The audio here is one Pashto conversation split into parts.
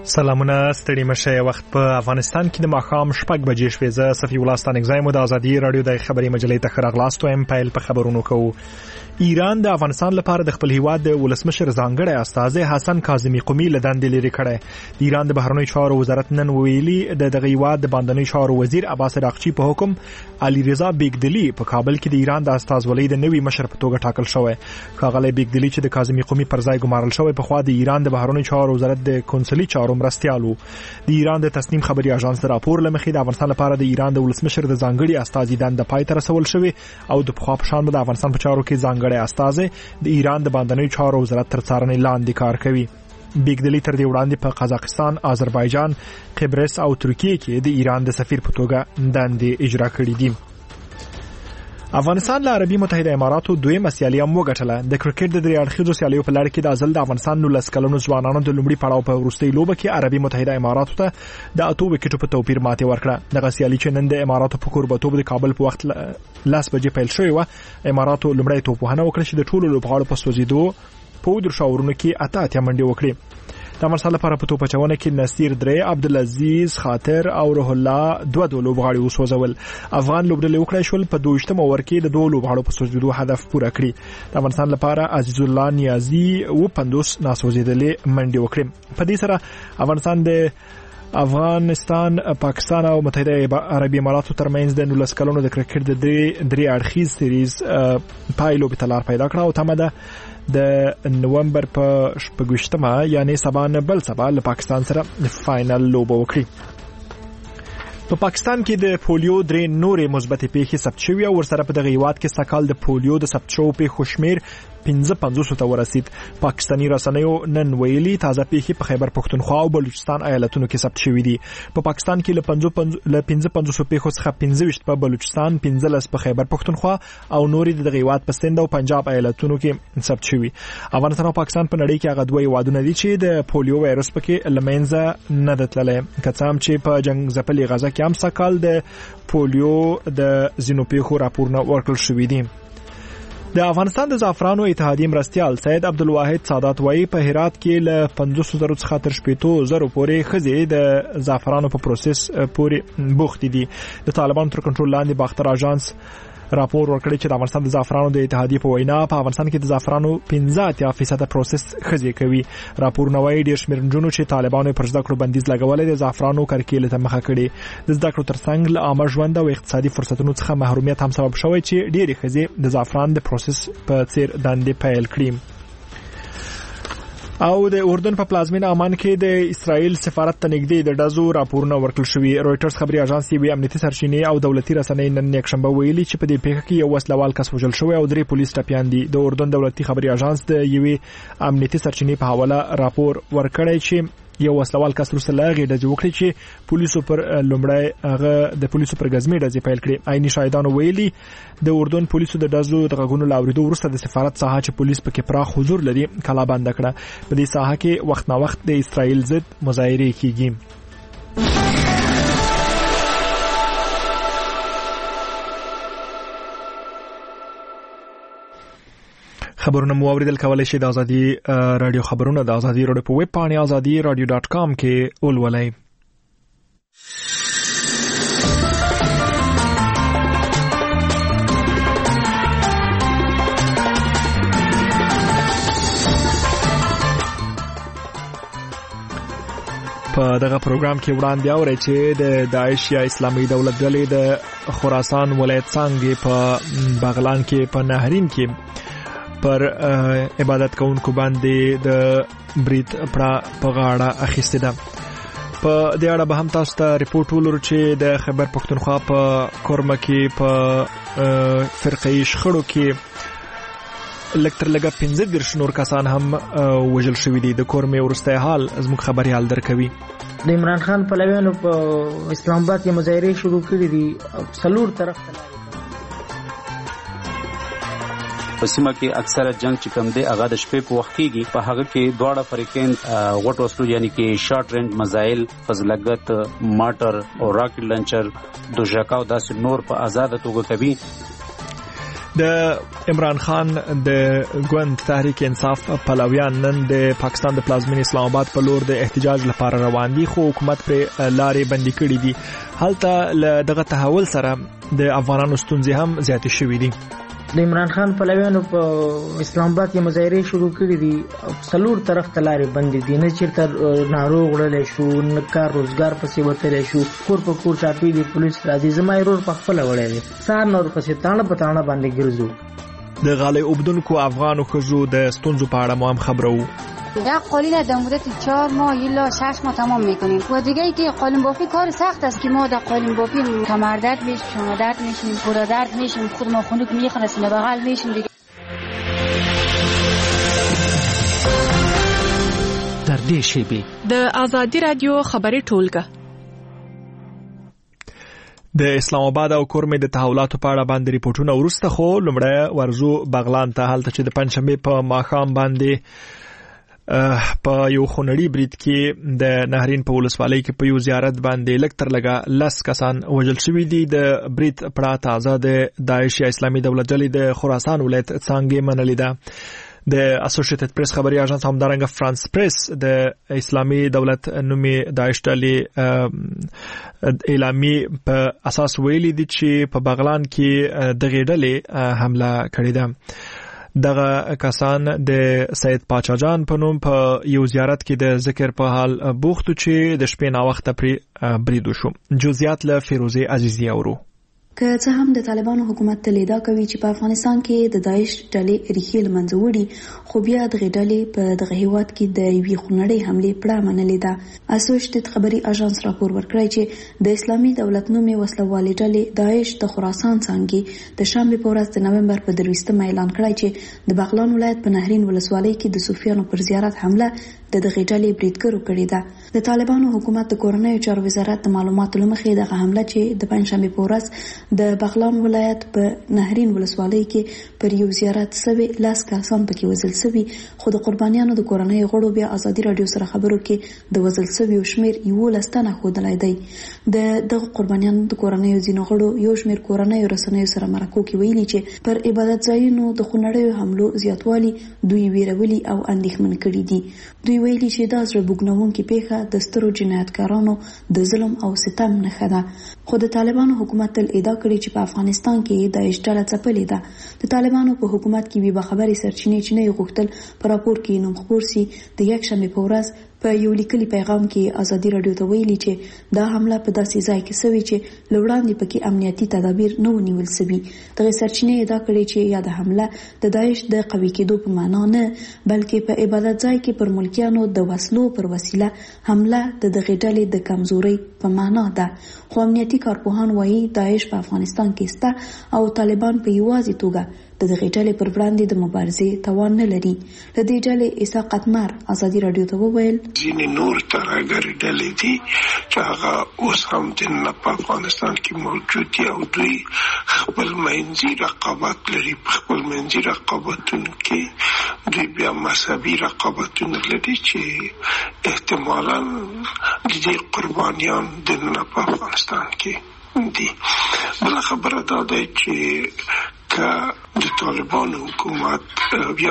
سلامونه ستړي مشه وخت په افغانستان کې د ماښام 6 بجې شوې. زه صفي الله ستانګزایم د ازادي رادیو د خبري مجلې ته خراغلاستو ام پایل په خبرونو کوو. ایران د افغانستان لپاره د خپل هیواد د ولسمشر ځانګړی استازی حسن کاظمی قومي له دندې لري کړی. د ایران د بهرنیو چارو وزارت نن ویلي د هیواد د باندنیو چارو وزیر عباس راقچی په حکم علي رضا بیگدلی په کابل کې د ایران د استازولۍ د نوي مشر په توګه ټاکل شوی. ښاغلی بیگدلی چې د کاظمی قومي پر ځای ګمارل شوی په خوا د ایران د بهرنیو چارو وزارت د کونسلي چارو مرستیالو. د ایران د تصنیم خبري اژانس د راپور لمخې د افغانستان لپاره د ایران د ولسمشر د ځانګړي استازي دنده پای ته رسول شوی او د پخوا په شان د افغانستان په چارو کې ځانګړي استازي د ایران د باندنیو چارو وزارت تر څارنې لاندې کار کوي. بیگدلی تر دې وړاندې په قزاقستان، آذربایجان، قبرس او ترکیه کې د ایران د سفیر په توګه دندې اجرا کړې دي. افغانستان له عربي متحده اماراتو دویمه سیالي هم وګټله. د کرکټ د درې اړخیزو سیالیو په لړ کې د ازل د افغانستان 19 کلنو ځوانانو د لومړي پړاو په وروستۍ لوبه کې عربي متحده اماراتو ته د 8 وکټو په توپیر ماتې ورکړه. دغه سیالي چې نن د اماراتو په کوربتوب د کابل په وخت 10 بجې پیل شوې و. اماراتو لومړی توپوهنه وکړه چې د ټولو لوبغاړو په سوځېدو په ودر شاورونو کې اته منډې وکړي. د افغانستان لپاره په توپ اچونه کې نصیر درې، عبدالعزیز خاطر او روح الله دوه لوبغاړي وسوځول. افغان لوبډلې وکړای شول په 22م اوور کې د 2 لوبغاړو په سوځېدو هدف پوره کړی. د افغانستان لپاره عزیز الله نیازی و 50 ناسوځېدلې منډې وکړي. په دې سره افغانستان د افغانستان، پاکستان او متحده عربي اماراتو ترمنځ د 19 کلونو د کرکټ د درې اړخیز سیریز پایلو په تلار پیدا کړه او تمه ده د نومبر په 28مه یعنی سبا نه بل سبا له پاکستان سره فائنل لوبه وکړي. په پاکستان کې د پولیو درې نورې مثبتې پیښې ثبت شوې او ورسره په دغه هیواد کې سکهال د پولیو د ثبت شوو پیښو شمیر 55 ته ورسید. پاکستاني رسنیو نن ویلي تازه پیښې په خیبر پختونخوا او بلوچستان ایالتونو کې ثبت شوې دي. په پاکستان کې له 55 پیښو څخه 25 په بلوچستان، 15 په خیبر پختونخوا او نورې د هیواد په سند او پنجاب ایالتونو کې ثبت شوې. افغانستان او پاکستان په نړۍ کې هغه دوه هیوادونه دي چې د پولیو وایرس پکې لمنځه نه دتللی. کڅام چې په جنگ ځپلې غزا کې هم سکهال د پولیو د زینو پیښو راپورونه ورکړل شوې دي. د افغانستان د زعفرانو اتحادیې مرستیال سید عبدالواحد سادات وایي په هرات کې له 500,000 څخه تر 80,000 پورې ښځې د زعفرانو په پروسس پورې بوختې دي. د طالبانو تر کنټرول لاندې باختر اژانس راپور ورکړی چې د افغانستان د زعفرانو د اتحادیې په وینا په افغانستان کې د زعفرانو 15% پروسس ښځې کوي. راپورونه وایي ډېر شمېر نجونو چې طالبانو پر زده کړو بندیز لګولی د زعفرانو کرکیلې ته مخه کړې. د زده کړو ترڅنګ له عامه ژوند او اقتصادي فرصتونو څخه محرومیت هم سبب شوی چې ډېرې ښځې د زعفران د پروسس په څیر دندې پیل کړي. او د اردن په پلازمینه عمان کې د اسرائیل سفارت ته نږدې د ډزو راپورونه ورکړل شوي. رويټرز خبري اژانس یې امنیتي سرچینې او دولتي رسنۍ نن یکشنبه ویلي چې په دې پیښه کې یو وسلوال کس وژل شوی او 3 پولیس ټپیان دي. د اردن دولتي خبري اژانس د یوې امنیتي سرچینې په حواله راپور ورکړی چې یو وسلوال کس وروسته له هغې ډزې وکړې چې پولیسو پر لومړی هغه د پولیسو پر ګزمې ډزې پیل کړې. عیني شاهدانو ویلي د اردن پولیسو د ډزو د غږونو له اورېدو وروسته د سفارت ساحه چې پولیس پکې پراخ حضور لري کلا بنده کړه. په دې ساحه کې وخت نا وخت د اسرائیل ضد مظاهرې کیږي. خبرونه مو اوریدل کولای شئ د ازادي رادیو خبرونه د ازادي رادیو په ویب پاڼه azadiradio.com کې ولولئ. په دغه پروګرام کې وړاندې اورئ چې د داعش یا اسلامي دولت ډلې د خراسان ولایت څانګې په بغلان کې په نهرین کې پر عبادت کوونکو باندې د برید په غاړه اخیسته ده. په دې اړه به هم تاسو ته ریپورت ولرو چې د خیبر پختونخوا په کورمه کې په فرقه‌ای شخړو کې لکتر لګه 15 نور کسان هم وژل شوي دي. د کورمه ورسته حال زموږ خبريال درکوي. د عمران خان پلویانو په اسلام آباد کې مظاهرې شروع کړې دي څلور طرف ته. په سیمه کې اکثره جنگ چې کوم دی هغه د شپې په وخت کېږي. په هغه کې دواړه فریقین غټ وسلو یعنی کې شارټ رینج میزایل، فزلګت، ماټر او راکټ لانچر، دوژاکا او داسې نور په آزاد توګه کوي. د عمران خان د ګوند تحریک انصاف پلویان نن د پاکستان د پلازمینې اسلام آباد په لور د احتجاج لپاره روان دي، خو حکومت پر لارې بندي کړې دي. هلته دغه تحول سره د افغانانو ستونزې هم زیاتې شوې دي. د عمران خان پلویانو په اسلام آباد کې مظاهرې شروع کړې دي، څلور طرف ته لارې بندې دي، نه چیرته ناروغ وړلی شو، نه کار روزګار پسې وتلی شو، کور په کور چاپی دي، پولیس راځي. زما ورور په خپله وړی دی، سهار نه ورپسې تاڼه په تاڼه باندې ګرځو. د غالۍ اوبدونکو افغانو ښځو د ستونزو په اړه مو هم خبرو. یک قالین در مدت 4 ماه الا 6 ماه تمام میکنیم و دیگه ای که قالین بافی کار سخت است که ما در قالین بافی کمر درد میشیم، شانه درد میشیم، کول درد میشیم، خود ما خنک میخوره، سینه بغل میشیم دیگه. در دې شیبه د آزادی رادیو خبري ټولګه د اسلام آباد او کورمې د تحولاتو په اړه باندې ریپورتونه ورسته، خو لومړی ورزو بغلان ته، هلته چې د پنځشنبه په ماښام باندې په یو خونړي برید کې د نهرین په ولسوالۍ کې په یو زیارت باندې لږ تر لږه 10 کسان وژل شوي دي. د برید پړه تازه د داعش یا اسلامي دولت ډلې د خراسان ولایت څانګې منلې ده. د اسوسییټډ پریس خبري اژانس همدارنګه فرانس پریس د اسلامي دولت نومي داعش ډلې اعلامی په اساس ویلي دي چې په بغلان کې دغه ډلې حمله کړې ده. دغه کسان د سید پاچا جان په نوم په یو زیارت کې د ذکر په حال بوختو چې د شپې نا وخت پر برید وشو. جزئیات له فیروزه عزیزی اورو. که څه هم د طالبانو حکومت تل ادعا کوي چې په افغانستان کې د داعش ډلې ریښې له منځه وړي، خو بیا دغه ډلې په دغه هیواد کې د یوې خونړۍ حملې پړه منلې ده. اسوسییټډ خبري اژانس راپور ورکړی چې د اسلامي دولت نومي وسلوالې ډلې داعش د خراسان څانګې د شنبه په ورځ د نومبر په 23 اعلان کړی چې د بغلان ولایت په نهرین ولسوالۍ کې د صوفیانو پر زیارت حمله د دغه ډلې بریدګرو کړې ده. د طالبانو حکومت د کورنیو چارو وزارت د معلوماتو لمخې دغه حمله چې د پنځشنبه په ورځ د بغلان ولایت په نهرین ولسوالۍ کې پر یو زیارت سوي 10 کسان پکې وژل شوي، خو د قربانیانو د کورنیو غړو بیا ازادي رادیو سره خبرو کې د وژل شویو شمیر 11 تنه ښودلی دی. دغه قربانیانو د کورنیو ځینو غړو یو شمیر کورنیو رسنیو سره مرکو کې ویلي چې پر عبادت ځایونو د خونړیو حملو زیاتوالی دوی ویرولي او اندېښمن کړي دي. دوی ویلي چې دا زړه بوږنوونکې پیښه د سترو جنایتکارانو د ظلم او ستم نښه ده. خو د طالبانو حکومت تل ادعا کړې چې په افغانستان کې داعش ډله ځپلې ده. د طالبانو په حکومت کې بې خبري سرچینې چې نه غوښتل په راپور کې نوم خپور سي. د یکشنبه په ورځ په یو لیکلي پیغام کې ازادي رادیو ته ویلي چې دا حمله په داسې ځای کې شوې چې لوړاندې پکې امنیتي تدابیر نه ونیول شوي. دغه سرچینې ادعا کړې چې یا د حمله د داعش د قوي کېدو په معنا نه، بلکې په عبادت ځای کې پر ملکیانو د وسلو پر وسیله حمله د دغه ډلې د کمزوري په معنا ده. خو امنیتي کارپوهان وایي داعش په افغانستان کې سته او طالبان په یوازې توګه د دغه ډلې پر وړاندې د مبارزې توان نه لري. د دې ډلې عیسی قطمر ازادي رادیو ته وویل ځینې نور ترهګرې ډلې دي چې هغه اوس هم د په افغانستان کې موجود دي او دوی خپل منځي رقابت لري. په خپل منځي رقابتونو کې دوی بیا مذهبي رقابتونه لري چې احتمالاً د دې قربانیان د په افغانستان کې دي. بله خبره دا ده چې که د طالبانو حکومت بیا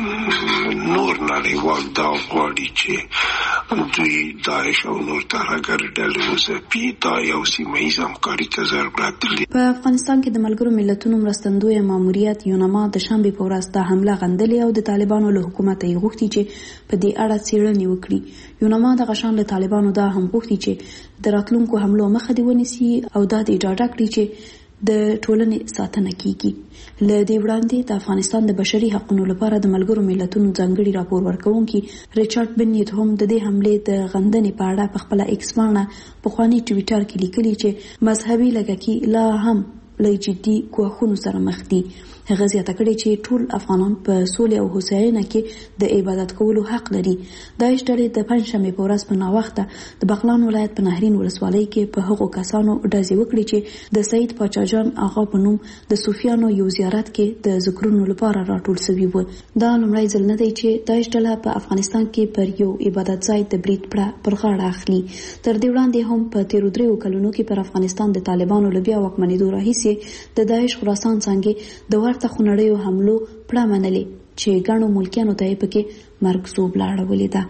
نور نړیوال دا غواړي چې دوی داعش او نور ترهګر ډلې وځپي، دا یو سیمه ییز همکاري ته ضرورت لري. په افغانستان کې د ملګرو ملتونو مرستندوی ماموریت یونما د شنبه په ورځ د حمله غندلې او د طالبانو له حکومت یې غوښتي چې په دې اړه څېړنې وکړي. یونما د غشان له طالبانو دا هم غوښتي چې د راتلونکو حملو مخه دی ونیسي او دا د ډاډه کړي چې د ټولنې ساتنه کیږي. له دې وړاندې د افغانستان د بشري حقوقو لپاره د ملګرو ملتونو ځانګړي راپور ورکوونکي ریچارډ بنیت هم د دې حملې د غندنې په اړه په خپل ایکس باندې په خواني ټویټر کې لیکلي چې مذهبي لږکي لا هم له جدي ګواښونو سره مخ دي. هغه زیاته کړې چې ټول افغانان په سولې او هوساینه کې د عبادت کولو حق لري. داعش ډلې د پنځشنبه په ورځ په ناوخته د بغلان ولایت په نهرین ولسوالۍ کې په هغو کسانو ډزې وکړې چې د سید پاچا جان آغا په نوم د صوفیانو یو زیارت کې د ذکرونو لپاره راټول شوي وو. دا لومړی ځل نه دی چې داعش ډله په افغانستان کې پر یو عبادت ځای د برید پړه پر غاړه اخلي. تر دې وړاندې هم په تیرو 3 کلونو کې پر افغانستان د طالبانو له بیا واکمنېدو راهیسې راهیسې د داعش خراسان څنګه د ورته خونړیو حملو پړه منلې چې ګڼو ملکیانو ته یې پکې مرګزوب لاړولې ده.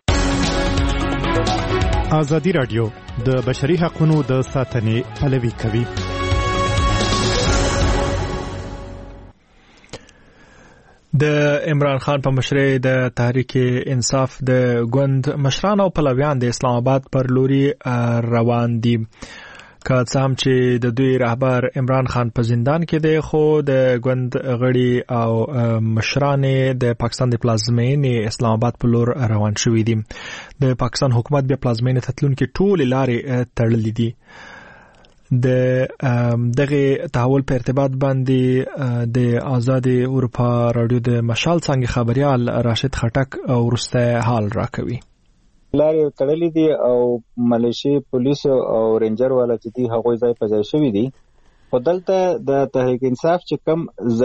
ازادي راډیو د بشري حقوقو د ساتنې پلوي کوي. د عمران خان په مشرۍ د تحریک انصاف د ګوند مشران او پلویان د اسلام آباد پر لوري روان دي. که څه هم چې د دوی رهبر عمران خان په زندان کې دی، خو د ګوند غړي او مشران د پاکستان د پلازمینې اسلام آباد په لور روان شوي دي. د پاکستان حکومت بیا پلازمینې ته تلونکي ټولې لارې تړلې دي. د دغه تحول په ارتباط باندې د آزاد اروپا رادیو د مشال څنګه خبريال راشد خټک ورسته حال راکوي. لارې تړلې دي او ملیشي پولیس او رینجر والا چې دي هغه ځای په ځای شوی دي. خو دلته د تحریک انصاف چې کم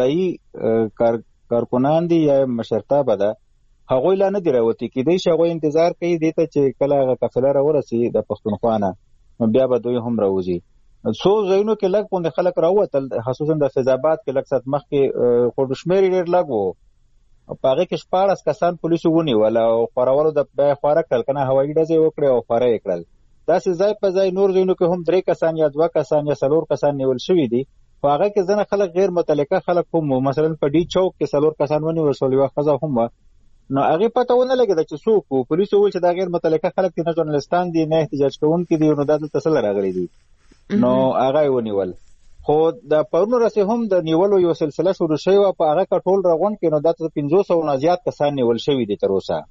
ځای کارکونان دي یا مشرتابه ده هغه لا نه دی راوتی کېدای شي هغه انتظار کوي دي ته چې کله هغه قافله راورسي د پښتونخوا نه بیا به دوی هم راوځي. څو ځایونو کې لږ پوند خلک راوتل، خصوصا د فیض آباد کې لږ سات مخ کې خودشمیر ډېر لږ وو. پاغه کې 14 کسان پولیسو ونیول او خورولو د خورا کړل کنه هوایي ډزې وکړي او خورا یې کړل. داسې ځای په ځای نور ځایونو کې هم 3 کسان یا 2 کسان یا 4 کسان نیول شوي دي. هغه کې ځنه خلک غیر متعلقه خلک هم مثلا په ډي چوک کې 4 کسان ونیول شو، یو خزه هم نو هغه پته ونه لګیده چې څوک پولیسو ویل چې دا غیر متعلقه خلک دي، نه ژورنالستان دي، نه احتجاج کوونکي دي، نو دا تسل راغلي دي نو هغه ونیول. خو د پرونو رسې هم د نیولو یو سلسله شروع شوی و، په هغه کټول راغون کې نو د 500 نه زیات کسان نیول شوی دي تر اوسه.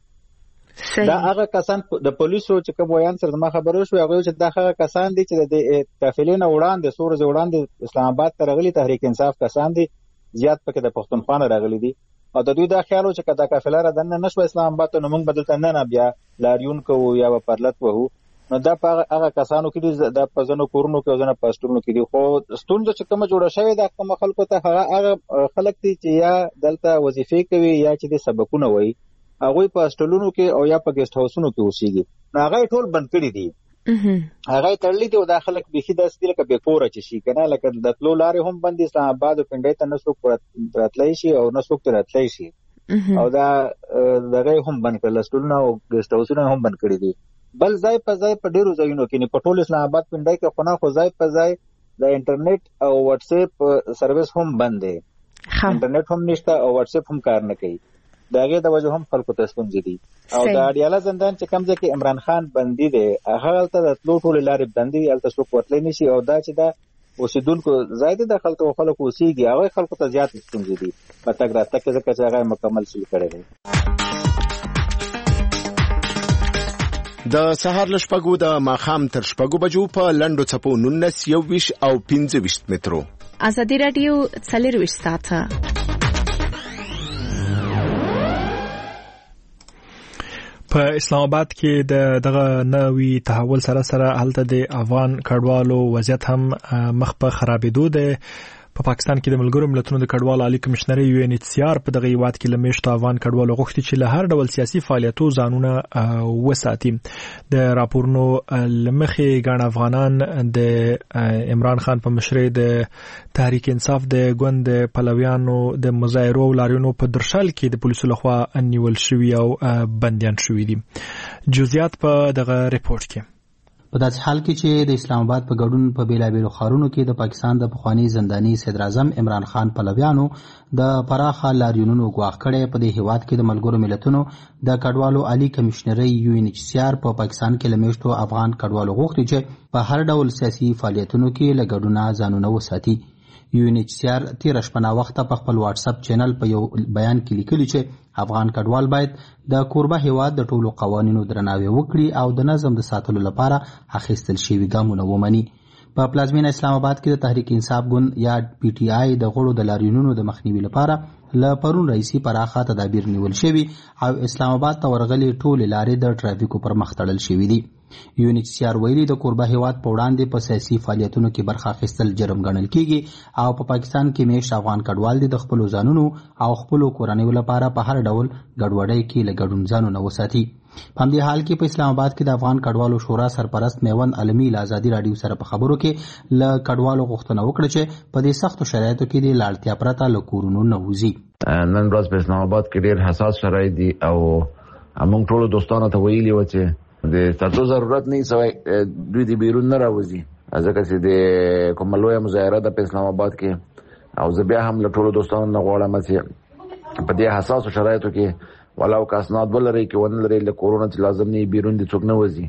دا هغه کسان د پولیسو چې کوم ویان سره ما خبرو شو هغه چې دا هغه کسان دي چې د قافلې نه وړاندې سورز وړاندې اسلام آباد ته راغلي تحریک انصاف کسان دي، زیات پکې د پښتونخوا نه راغلي دي. او د دوی دا خیال و چې کدا قافله را دنه نشو اسلام آباد ته نو موږ بدلته نه بیا لاریون کوو یا پرلط وو. نو دا په هغه کسانو کې د پزنو کورونو کې ځنه پاستورونو کې دي. خو ستونزه چې کومه جوړه شوې ده کوم خلکو ته هغه خلک دي چې یا دلته وظیفې کوي یا چې د سبقونه وایي، هغه په هاستلونو کې او یا په ګیسټ هاوسونو کې اوسېږي. نو هغه ټول بند کړي دي، هغه تړلې دي او دا خلک بيخي داسې دي لکه بې کوره چې شي کنه، لکه د تلو لارې هم بند اسلام آباد او پنډۍ ته نه څوک راتلی شي او نه څوک راتلی شي، او دا دغه هم بند کړل، هاستلونه او ګیسټ هاوسونه هم بند کړي دي. بل ځای په ځای په ډیرو ځایونو کې نه په ټول اسلام آباد پنډای کې خو نه، خو ځای په ځای د انټرنیټ او واتس اپ سرویس هم بند دی. انټرنیټ هم نشته او واتس اپ هم کار نه کوي. داغه د وجه هم خلکو ته ستونزې دي. او د اډیاله زندان چې کوم ځای کې عمران خان بندي دی هغه ته د تلو ټول لارې بندي الته څوک ورتلی نشي، او دا چې دا اوسیدونکو زائد د خلکو اوسېږي هغه خلکو ته زیات ستونزې دي په تګ راتګ کې، ځکه چې هغه مکمل سیل کړی دی. د سهار لشپګو د ماخام تر شپګو بجو په لندو چپو 19 21 او 25 مترو. ازادي رادیو 24 ساعته. په اسلام آباد کې دغه نوې تحول سره هلته د افغان کډوالو وضعیت هم مخ په خرابېدو ده. په پاکستان کې د ملګرو ملتونو د کډوالو عالی کمشنر UNHCR په دغه هیواد کې لمشتو افغان کډوالو غوښتي چې له هر ډول سیاسي فعالیتو ځانونه وساتي. د راپورونو لمخې ګڼ افغانان د عمران خان په مشرۍ د تحریک انصاف د ګوند پلویانو د مظاهرو او لاریونو په درشل کې د پولیسو لخوا نیول شوي او بندیان شوي دي. جزئیات په دغه ریپورت کې. په داسې حال کې چې د اسلام آباد په ګډون په بیلابیلو ښارونو کې د پاکستان د پخوانی زنداني صدر اعظم عمران خان پلویانو د پراخه لاریونونو ګواښ کړی. په دې هیواد کې د ملګرو ملتونو د کډوالو عالی کمشنرۍ UNHCR په پاکستان کې لمشتو افغان کډوالو غوښتي چې په هر ډول سیاسي فعالیتونو کې له ګډونه ځانونه وساتي. UNHCR تیر شپه نا وخت په خپل واتس اپ چینل په یو بیان کې لیکلي چې افغان کډوال باید د کوربه هیواد د ټولو قوانینو درناوی وکړي او د نظم د ساتلو لپاره اخیستل شوي ګامونه ومني. په پلازمینه اسلام آباد کې د تحریک انصاف ګوند یا PTI د غړو د لاریونونو د مخنیوي لپاره له پرون رئیسي پراخه تدابیر نیول شوي او اسلام آباد ته ورغلي ټول لارې د ټرافیکو پر مخ تړل شوي دي. UNHCR ویلي د کوربه هیواد په وړاندې په سیاسي فعالیتونو کې برخه اخیستل جرم ګڼل کیږي او په پاکستان کې میشت افغان کډوال دي د خپل ځانونو او خپل کورنیو لپاره په هر ډول ګډوډۍ کې له ګډون ځانونه وساتي. په همدې حال کې په اسلام آباد کې د افغان کډوالو شورا سرپرست میوند علمي له ازادي رادیو سره په خبرو کې له کډوالو غوښتنه وکړه چې په دې سختو شرایطو کې د لاړتیا پرته له کورونو نه وځي. نن ورځ په اسلام آباد کې ډېر حساس شرایط دي او موږ ټول دوستانو ته ویلي و چې د تاسو ضرورت نه سوی دوی د بیرون نه راوځي، ځکه چې د کومه لویه مظاهره ده په اسلام آباد کې او زه بیا هم له ټولو دوستانو نه غواړم چې په دې حساسو شرایطو کې ولاو که اسناد ولري کې ونه لري له کورونا چې لازم نه بیرون دي څوک نه وځي.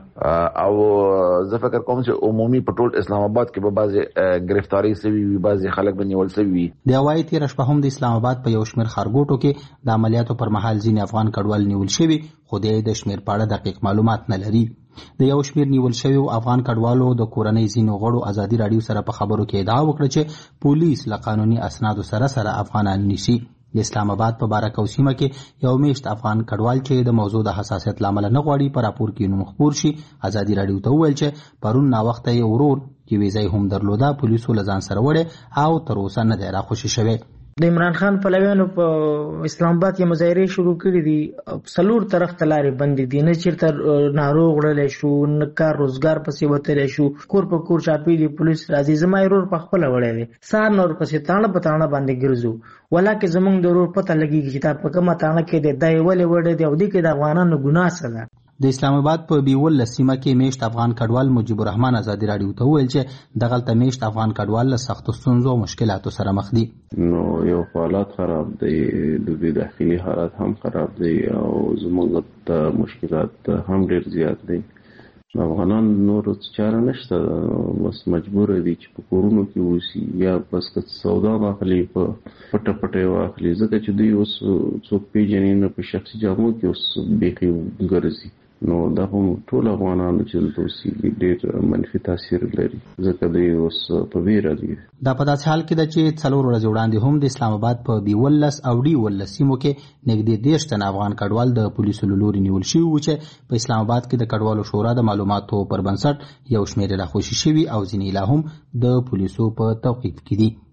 او زه فکر کوم چې عمومي په ټول اسلام آباد کې به بعضې گرفتاری سوي وي، بعضې خلک به نیول سوي وي. د وایي تېره شپه هم د اسلام آباد په یو شمېر ښارګوټو کې د عملیاتو پر مهال ځینې افغان کډوال نیول شوي، خو د شمېر په اړه دقیق معلومات نه لري. د یو شمېر نیول شویو افغان کډوالو د کورنۍ ځینو غړو ازادي راډیو سره په خبرو کې ادعا وکړه چې پولیس له قانوني اسنادو سره افغانان نیسي. د اسلام آباد په بارکو سیمه کې یو میشت افغان کډوال چې د موضوع د حساسیت لامل نه غواړي په راپور کې نوم خپور شي ازادي راډیو ته وویل چې پرون ناوخته یې ورور چې ویزه هم درلوده پولیسو له ځان سره وړی او تر اوسه نه دی راخوشي شوی. د عمران خان پلویانو په اسلام آباد کې مظاهرې شروع کړې دي، څلور طرف ته لارې بندې دي، نه چېرته ناروغ وړلی شو، نه کار روزګار پسې وتلی شو، کور په کور چاپی دي، پولیس راځي. زما ورور په خپله وړی دی، سهار نه ورپسې تاڼه په تاڼه باندې ګرځو، ولاکې زموږ د ورور پته لګېږي چې دا په کومه تاڼه کې دی، دا یې ولې وړی دی او دې کې د افغانانو ګناه څه ده. د اسلام آباد په بیول سیمه کې میشت افغان کډوال مجيب الرحمن ازادي راډیو ته وویل چې دغلته میشت افغان کډوال له سختو ستونزو او مشکلاتو سره مخ دي. نو یو حالات خراب دی، د داخلي حالات هم خراب دی او زموږ ته مشکلات هم ډېر زیات دي. افغانان نور چاره نشته، بس مجبور دي چې په کورونو کې اوسي یا بس که سودا واخلي په پټه پټه واخلي، ځکه چې دوی اوس څوک پیژني نه، په شخصي جامو کې اوس بیخي ګرځي. نو دا هم ټول افغانانو چې دلته اوسېږي ډېر منفي تاثیر لري، ځکه دوی اوس په ویره دي. دا په داسې حال کې ده چې 4 ورځې وړاندې هم د اسلام آباد په B19 او D19 سیمو کې نږدې 30 تنه افغان کډوال د پولیسو له لوري نیول شوي وو چې په اسلام آباد کې د کډوالو شورا د معلوماتو پر بنسټ یو شمېر راخوشي شوي او ځینې لا هم د پولیسو په توقیف کې دي.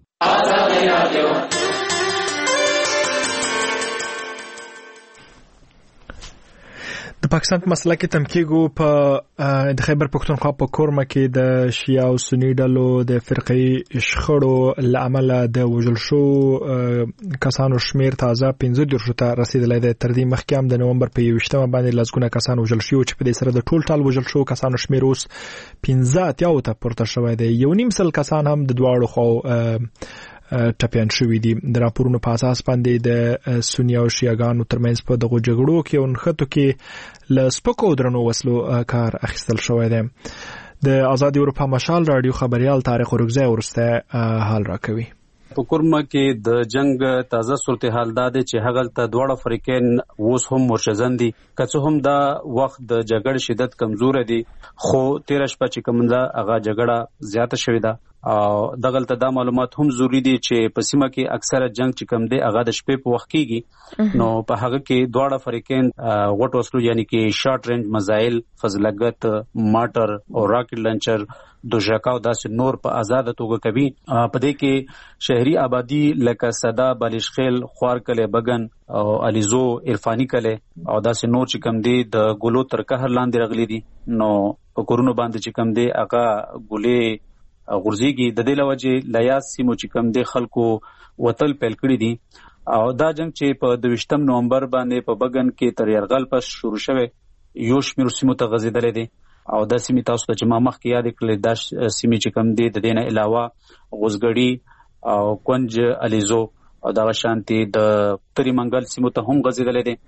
د پاکستان په مسله کې تمکیګو په د خیبر پښتونخوا په کورمه کې د شیعه او سنی ډلو د فرقې شخړو لامل د وژل شو کسانو شمیر تازه 15 ته رسیدلی دی. تر دې مخکې هم د نومبر په 21 باندې لږونه کسان وژل شوي چې په دې سره د ټول وژل شو کسانو شمیر اوس 15 ته پورته شوی دی. 1.5 کسان هم د دواړو خوا ټپيان شوي دي. د راپورونو په اساس باندې د سنی او شیعاګانو ترمنځ په دغه جګړو کې او نښتو کې له سپکو درنو وسلو کار اخیستل شوی دی. د آزادي اروپا مشال رادیو خبريال طارق اورګزی ورسته حال راکوي. په کورمه کې د جنگ تازه صورتحال دا دی چې هغه ته دواړه فریقین اوس هم مرشزن دي، که څه هم دا وخت د جګړې شدت کمزور دي، خو 13 شپه چې کوم دا هغه جګړه زیاته شوې ده او دغلته دا معلومات هم ضروری دي چې په سیمه کې اکثره جنگ چې کوم دی هغه د شپې په وخت کېږي. نو په هغه کې دواړه فریقین غټ وسلو یعنی کې شارټ رینج مزایل، فضلګت، ماټر او راکټ لانچر، دوژاکاو داسې نور په آزاد توګه کوي. په دې کې شهري آبادی لکه صدا، بالیشخیل، خوارکله، بغن او الیزو، عرفانی کله او داسې نور چې کوم دی د ګلو تر قهر لاندې رغلي دي. نو په کورونو باندې چې کوم دی هغه ګولې غورځيږي. د دې لوجه لیاس سیمو چې کوم دی خلکو وتل پیل کړی دي او دا جنگ چې په 22 نومبر باندې په بغن کې تر يرغل پس شروع شوه یو شمېر سیمو ته غځیدلې دي او د سیمې تاسو ته چې ما مخکې یاد کړل د سیمې چې کوم دی د دینه علاوه غوزګړی او کونج، الیزو او دا شانتي د تری منګل سیمو ته هم غځیدلې دي.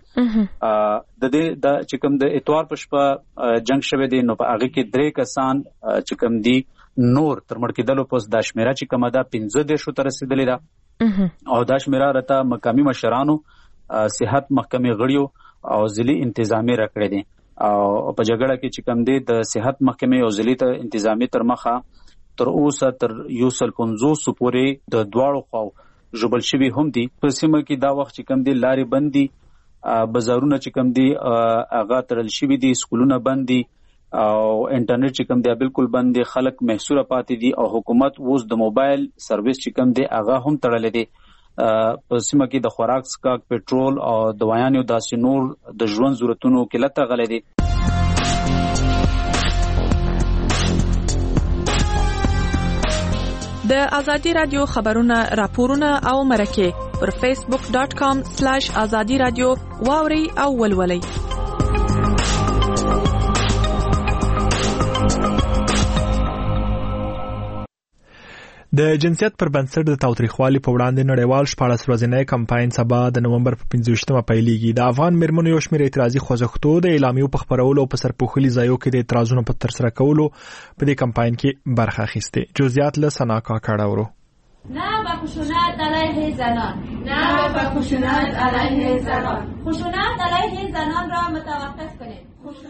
د دې د چې کوم د اتوار په شپه جنگ شوه دي، نو په هغه کې 3 کسان چې کوم دي نور تر مړ کېدلو پس د شمیره چې کومه ده 15 ته رسیدلې ده او دا شمیره راته مقامي مشرانو، صحت محکمې غړیو او ضلعي انتظامی راکړي دي او په جګړه کې چې کوم دي د صحت محکمې او ضلعي ته انتظامی تر مخه تر اوسه تر 150 پورې د دواړو خواو ژوبل شوي هم دي. په سیمه کې دا وخت چې کوم دي لارې بند دي، بازارونه چې کوم دي هغه تړل شوي دي، سکولونه بند دي او انټرنیټ چې کوم دی بالکل بند دي، خلک محصوره پاتې دي او حکومت اوس د موبایل سرویس چې کوم دی هغه هم تړلې دي. په سیمه کې د خوراک څښاک پېټرول او دوايانو داسې نور د ژوند ضرورتونو قلت راغلی دی. د ازادي رادیو خبرونه راپورونه او مرکه پر facebook.com/azadi radio واوري او ولولي. د جنسیت پر بنسټ د تاوتریخوالي په وړاندې نړیوال 14 ورځنی کمپاین سبا د نومبر په 15مه پیلېږي. د افغان میرمنو یو شمېر اعتراضي خوځښتو د اعلامیو په خپرولو او په سرپوښلي ځایو کې د اعتراضونو په ترسره کولو په دې کمپاین کې برخه اخیسته. جزئیات له سنا کاکړه ورو. نه به خشونت علیه زنان، نه به خشونت علیه زنان، خشونت علیه زنان را متوقف کنید.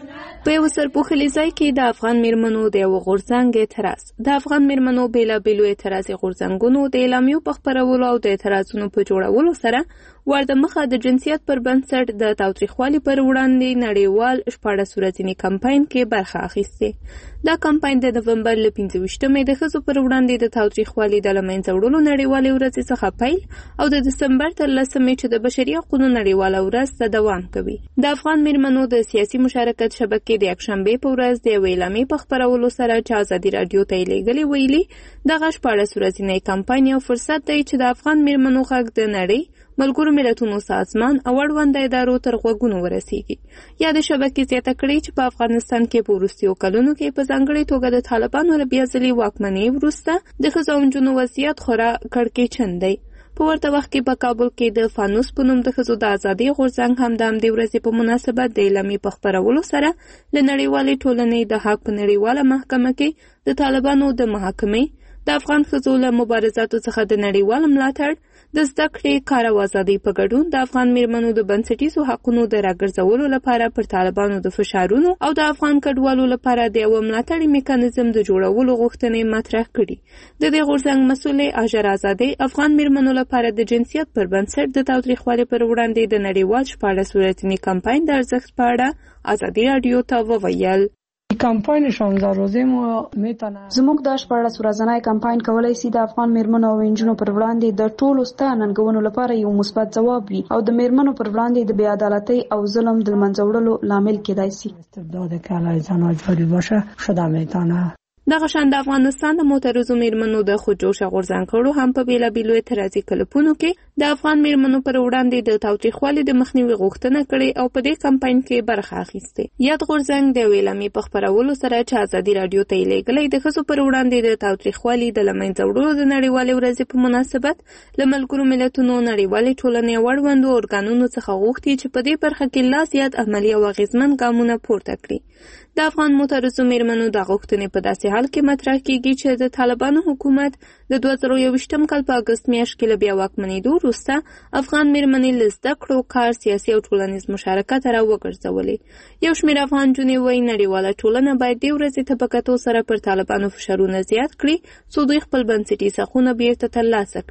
په یو سرپوښلي ځای کې د افغان میرمنو د یو غورځنګ اعتراض. د افغان میرمنو بیلابیلو اعتراضي غورځنګونو د اعلامیو په خپرولو او د اعتراضونو په جوړولو سره ورته مخه د جنسیت پر بنسټ د تاوتریخوالي پر وړاندې نړیوال 14 ورځنی کمپاین کې برخه اخیسته. دا کمپاین د نومبر له 25مې د ښځو پر وړاندې د تاوتریخوالي د له منځه وړلو نړیوالې ورځې څخه پیل او د دسمبر تر 10مې چې د بشري حقوقو نړیواله ورځ ته دوام کوي. د افغان میرمنو د سیاسي مشارکت شبکې د یکشنبې په ورځ د اعلامیې په خپرولو سره چې ازادي رادیو ته لېږلي ویلي دغه 14 ورځنی کمپاین یو فرصت دی چې د افغان میرمنو غږ د نړۍ ملګرو ملتونو سازمان او اړوند ادارو تر غوږونو ورسیږي. یا د شبکې زیاته کړې چې په افغانستان کې په وروستیو کلونو کې په ځانګړې توګه د طالبانو له بیا ځلې واکمنۍ وروسته د ښځو او نجونو وضعیت خورا کړکېچن دی. په ورته وخت کې په کابل کې د فانوس په نوم د ښځو د ازادۍ غورځنګ هم د همدې ورځې په مناسبت د اعلامیې په خپرولو سره له نړیوالې ټولنې د حق په نړیواله محکمه کې د طالبانو د محاکمې د افغان ښځو له مبارزاتو څخه د نړیوال ملاتړ د زده کړې کار او ازادۍ په ګډون د افغان میرمنو د بنسټیزو حقونو د راګرځولو لپاره پر طالبانو د فشارونو او د افغان کډوالو لپاره د یو ملاتړي میکانیزم د جوړولو غوښتنې مطرح کړي. د دې غورځنګ مسؤل اجر آزادۍ افغان میرمنو لپاره د جنسیت پر بنسټ د تاوتریخوالي پر وړاندې د نړیوال 14 ورځنی کمپاین د ارزښت په اړه ازادي رادیو ته وویل. کمپاین 16 ورځې مو میتونه زموږ د 14 ورځنی کمپاین کولای شي د افغان میرمنو او انجونو پر وړاندې د ټولو ستاننګونو لپاره یو مثبت ځواب وي او د میرمنو پر وړاندې د بې عدالتۍ او ظلم د منځه وړلو لامل کېدای شي. استبداد که علیه زنان جاری باشه شده میتونه. دغه شان د افغانستان د معترضو میرمنو د خودجوشه غورځنګړو هم په بیلابیلو اعتراضي کلپونو کې د افغان میرمنو پر وړاندې د تاوتریخوالي د مخنیوي غوښتنه کړې او په دې کمپاین کې برخه اخیسته. یاد غورځنګ د اعلامیې په خپرولو سره چې ازادي رادیو ته لېږلې د ښځو پر وړاندې د تاوتریخوالي د له منځه وړلو د نړیوالې ورځې په مناسبت له ملګرو ملتونو نړیوالې ټولنې او اړوندو ارګانونو څخه غوښتي چې په دې برخه کې لا زیات عملي او اغېزمن ګامونه پورته کړي. د افغان معترضو میرمنو د غوښتنې په داسې حال کې مطرح کیږي چې د طالبانو حکومت د 2021 کال په اګست میاشت کې له بیا واکمنېدو وروسته افغان میرمنې له زده کړو، کار، سیاسي او ټولنیز مشارکت را وګرځولې. یو شمېر افغان نجونې وایي نړیواله ټولنه باید دې ورځې ته په کتو سره پر طالبانو فشارونه زیات کړي څو دوی خپل بنسټیز حقونه بیرته ترلاسه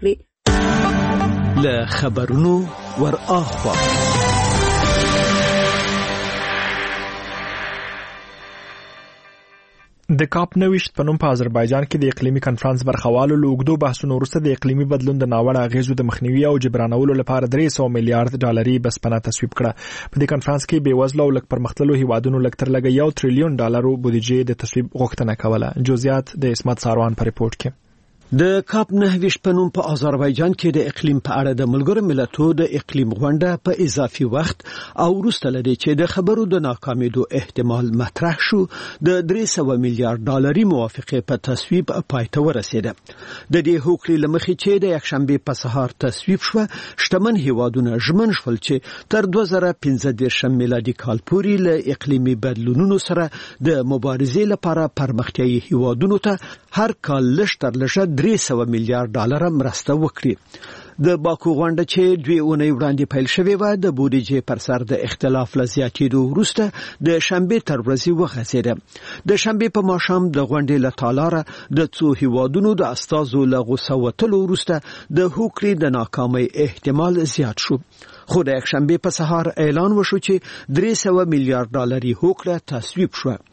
کړي. له خبرونو ور اخوا د کاپ 29 په نوم په آذربایجان کې د اقلیمي کنفرانس برخوالو له اوږدو بحثونو وروسته د اقلیمي بدلون د ناوړه اغیزو د مخنیوي او جبرانولو لپاره 300 میلیارډ ډالري بسپنه تصویب کړه. په دې کنفرانس کې بېوزله او لږ پرمختللو هیوادونو لږ تر لږه 1 تریلیون ډالرو بودیجې د تصویب غوښتنه کوله. جزئیات د اسمت ساروان په ریپورت کې. د کاپ 29 په نوم په آذربایجان کې د اقلیم په اړه د ملګرو ملتونو د اقلیم غونډه په اضافي وخت او وروسته لدی چې د خبرو د ناکامیدو احتمال مطرح شو د 300 میلیارډ ډالري موافقه په تصویب پای ته ورسیده. د دې هوکړې لمخې چې د یکشنبه په سهار تصویب شو شتمن هیوادونه ژمن شول چې تر 2015 میلادي کال پورې له اقلیمي بدلونونو سره د مبارزې لپاره پرمختیايي هیوادونو ته هر کال لږ تر لږه 300 میلیارډ ډالر مرسته وکړي. د باکو غونډه چې 2 اونۍ وړاندې پیل شوې و د بودیجې پر سر د اختلاف له زیاتېدو وروسته د شنبه تر ورځې وغځېده. د شنبه په ماښام د غونډې له تالاره د څو هیوادونو د استازو له غوسه وتلو وروسته د هوکړې د ناکامۍ احتمال زیات شو. خو د یکشنبه په سهار اعلان وشو چې 300 میلیارډ ډالري هوکړه تصویب شوه.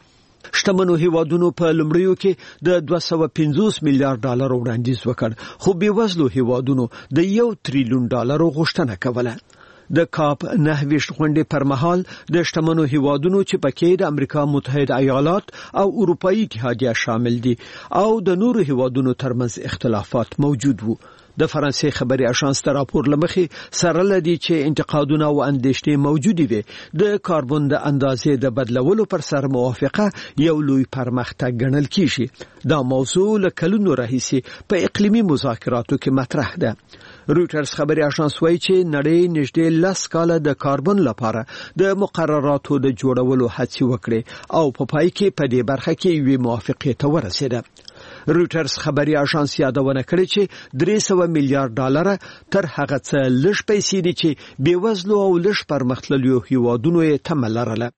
شتمنو هیوادونو په لومړیو کې د 250 میلیارډ ډالر وړاندیز وکړ، خو بیوزلو هیوادونو د 1 تریلیون ډالر غوښتنه کوله. د کاپ 9 غونډې پر مهال د شتمنو هیوادونو چې پکې د امریکا متحده ایالات او اروپאי اتحادیه شامل دي او د نورو هیوادونو ترمنځ اختلافات موجود وو. د فرانسې خبري اژانس ته راپور لمخې سره لدی چې انتقادونه او اندېښنې موجود دي. د کاربن د اندازې د بدلولو پر سر موافقه یو لوی پرمختګ ګڼل کیږي. دا موضوع له کلونو راهیسې په اقلیمي مذاکراتو کې مطرح ده. رویټرز خبري اژانس وایي چې نړۍ نږدې 10 کاله د کاربن لپاره د مقرراتو د جوړولو هڅې وکړې او په پای کې په دې برخه کې یوې موافقې ته ورسېده. رویټرز خبري اژانس یادونه کړې چې 300 میلیارډ ډالر تر هغه څه لږ پیسې دي چې بیوزلو او لږ پرمختللو هیوادونو یې تمه لرله.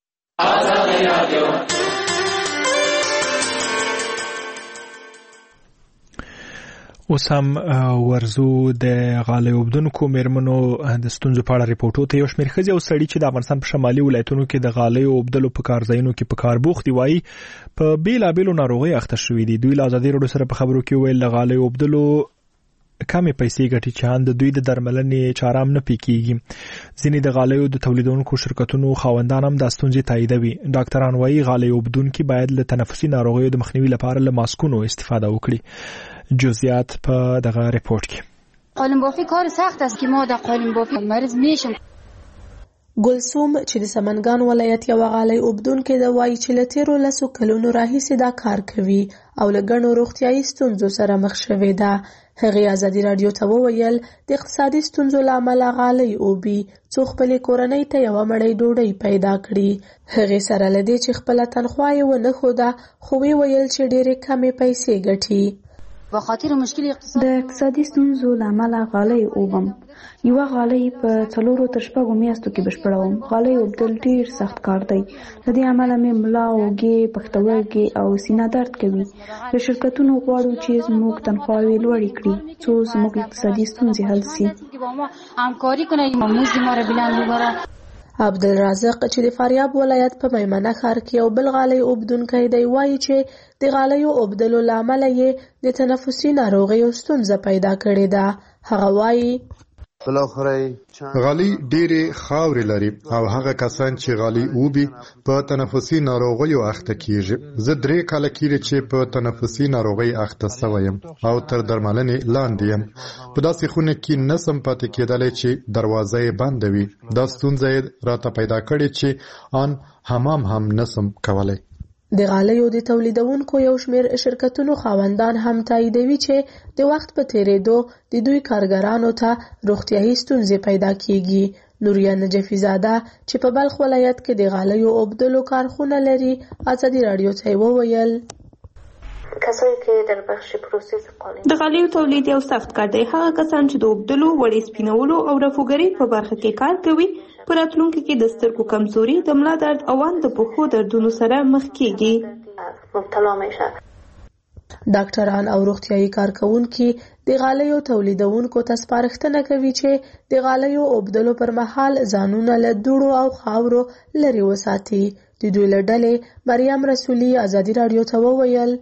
اوس هم ورزو د غالۍ اوبدونکو میرمنو د ستونزو په اړه ریپورټو ته یو شمېر ښځې او سړي چې د افغانستان په شمالي ولایتونو کې د غالۍ اوبدلو په کارځایونو کې په کار بوخت دي وایي په بیلابیلو ناروغۍ اخته شوي دي. دوی له ازادي راډیو سره په خبرو کې ویل د غالۍ اوبدلو کمې پیسې ګټي چې هم د دوی د درملنې چاره هم نه پیکیږي. ځینې د غالیو د تولیدونکو شرکتونو خاوندان هم د ستونزې تاییدوي. ډاکټران وایي غالۍ اوبدونکي باید له تنفسي ناروغیو د مخنیوي لپاره له ماسکونو استفاده وکړي. جزئیات په دغه ریپورت کې. قالین بافی کار سخت است که ما در قالین بافی مریض میشیم. ګلسوم چې د سمنګان ولایت یو غالۍ اوبدونکې د وایي چې له تیرو 10 کلونو راهیسې دا کار کوي او له ګڼو روغتیایي ستونزو سره مخ شوې ده. هغې ازادي راډیو ته وویل د اقتصادي ستونزو له امله غالۍ اوبي څو خپلې کورنۍ ته یوه مړۍ ډوډۍ پیدا کړي. هغې سره له دې چې خپله تنخوا یې ونه ښوده خو ویل چې ډېرې کمې پیسې ګټي. به خاطر مشکل د اقتصادي ستونزو له امله غالۍ اوبم. یوه غالۍ په 4 تر 6 میاشتو کې بشپړوم. غالۍ اوبدل ډیر سخت کار دی. له دې امله مې ملا اوږې، پښتورګي او سینه درد کوي. له شرکتونو غواړو چې زموږ تنخواوې لوړې کړي څو زموږ اقتصادي ستونزې حل شي. همکاری کنه مزد ما را بلند ببره. عبدالرازق چې د فاریاب ولایت په میمنه ښار کې یو بل غالۍ اوبدونکی دی وایي چې د غالیو اوبدلو له امله یې د تنفسي ناروغیو ستونزه پیدا کړې ده. هغه وایي غالۍ ډېرې خاورې لري او هغه کسان چې غالۍ اوبي په تنفسي ناروغیو اخته کیږي. زه 3 کاله کېږي چې په تنفسي ناروغۍ اخته شوی یم او تر درملنې لاندې یم. په داسې خونه کې نسم پاتې کېدلی چې دروازه یې بنده وي. دا ستونزه یې راته پیدا کړې چې آن حمام هم نسم کولی. د غالیو د تولیدونکو یو شمېر شرکتونو خاوندان هم تاییدوي چې د وخت په تیریدو د دوی کارګرانو ته روغتیایي ستونزې پیدا کیږي. نوریا نجفی زاده چې په بلخ ولایت کې د غالیو اوبدلو کارخونه لري ازادي راډیو ته وویل کسایی که در بخش پروسس قالین د غالیو تولید یو سخت کار دی. هغه کسان چې د اوبدلو، وړې سپینولو او رفوګرۍ په برخه کې کار کوي په راتلونکي کې د سترګو کمزوري، د ملا درد او د پښو دردونو سره مخ کیږي. مبتلا میشه. ډاکټران او روغتیایي کارکونکي د غالیو تولیدونکو ته سپارښتنه کوي چې د غالیو اوبدلو پر مهال ځانونه له دوړو او خاورو لرې وساتي. د دوی له ډلې مریم رسولي ازادي راډیو ته وویل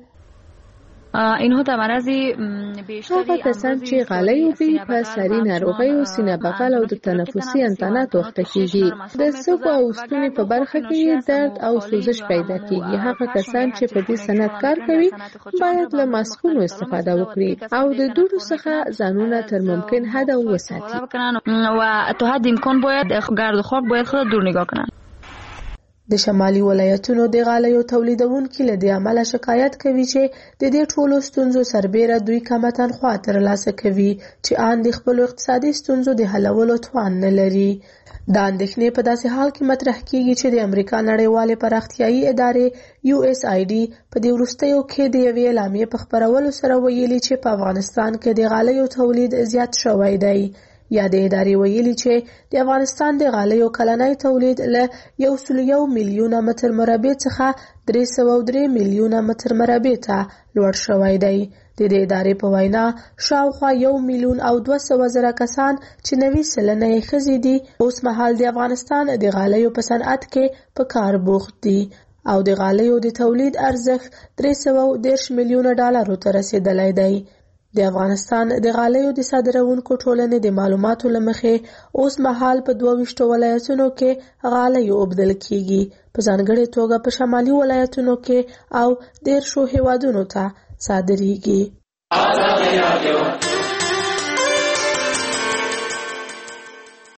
اینها در معرض هغه کسان چې غالی اوبي په ساري ناروغیو، سینه بغل او د تنفسي انتاناتو اخته کیږي. د سږو او ستوني په برخه کې درد او سوزش پیدا کیږي. هغه کسان چې په دې صنعت کار کوي باید له ماسکونو استفاده وکړي او د دوړو څخه ځانونه تر ممکن حد وساتي. و تا حد امکان باید گرد و خاک باید خود دور نگاه کنن. د شمالي ولایتونو د غالیو تولیدونکو له دې عمله شکایت کوي چې د دې ټولو ستونزو سربېره دوی کمه تنخوا ترلاسه کوي چې آن د خپلو اقتصادي ستونزو د حلولو توان نه لري. دا اندېښنې په داسې حال کې مطرح کیږي چې د امریکا نړیوالې پراختیایي ادارې USAID په دې وروستیو کې د یوې اعلامیې په خپرولو سره ویلي چې په افغانستان کې د غالیو تولید زیات شوی دی. یا د ادارې ویلي چې د افغانستان د غالیو کلنی تولید له 101 میلیونه متر مربع څخه 303 میلیونه متر مربع ته لوړ شوی دی. د دې ادارې په وینا شاوخوا 1 میلیون او 200,000 کسان چې 90% یې ښځې دي اوس مهال د افغانستان د غالیو په صنعت کې په کار بوخت دي. او د غالیو د تولید ارزښت $310 میلیونه ته رسیدلی دی. د افغانستان د غالیو د صادرونکو ټولنې د معلوماتو له مخې اوس مهال په 22 ولایتونو کې غالۍ اوبدل کیږي، په ځانګړې توګه په شمالي ولایتونو کې او 10 هیوادونو ته صادریږي.